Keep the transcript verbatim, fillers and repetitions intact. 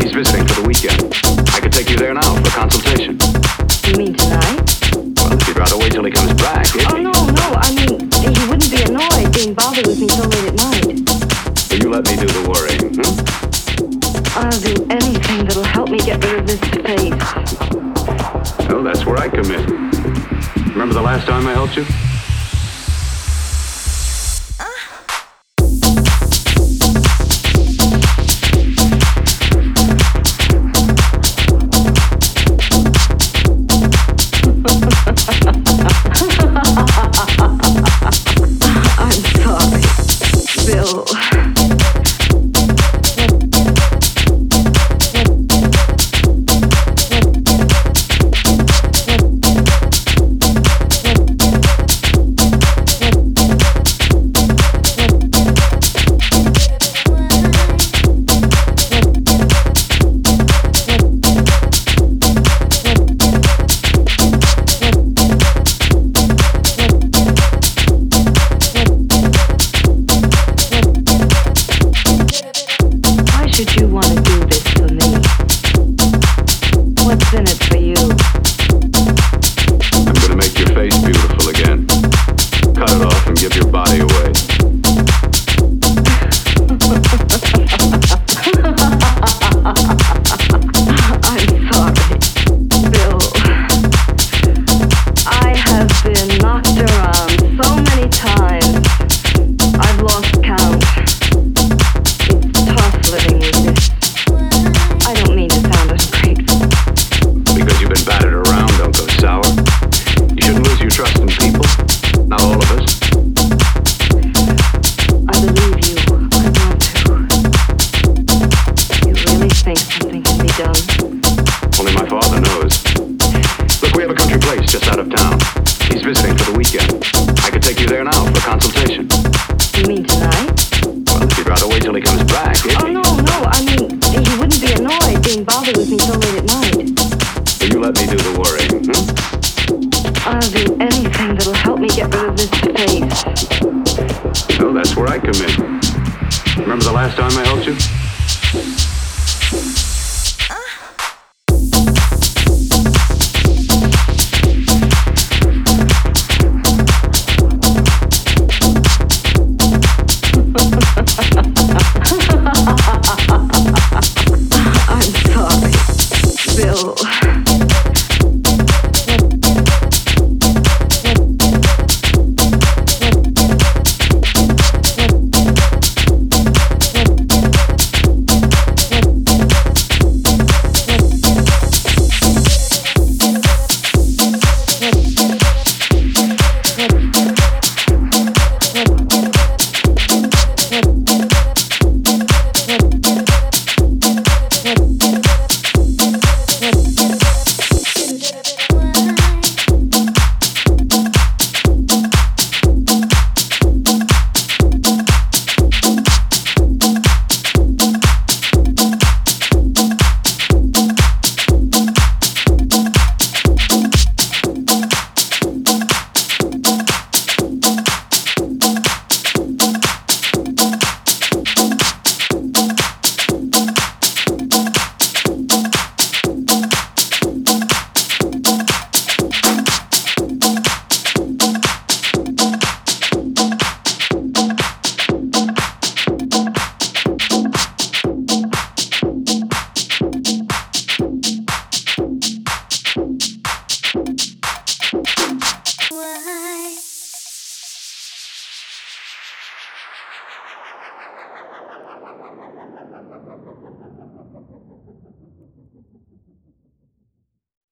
He's visiting for the weekend. I could take you there now for consultation. You mean tonight? Well, if you'd rather wait till he comes back, if Oh, he... no, no, I mean, he wouldn't be annoyed being bothered with me so late at night. Will you let me do the worrying, hmm? I'll do anything that'll help me get rid of this face. Well, that's where I come in. Remember the last time I helped you? I'm sorry, Bill. Should you want to do this for me? What's in it for you? I'm gonna make your face beautiful again. Cut it off and give your body away. I'm sorry, Bill. I have been knocked around so many times, I've lost count. Living with this. I don't mean to sound ungrateful. Because you've been battered around, don't go sour. You shouldn't lose your trust in people. Not all of us. I believe you. I want to. You really think something can be done? Only my father knows. Look, we have a country place just out of town. He's visiting for the weekend. I could take you there now for consultation. You mean tonight? Well, if you'd rather wait till he comes back, if Oh, he... no, no, I mean, he wouldn't be annoyed being bothered with me so late at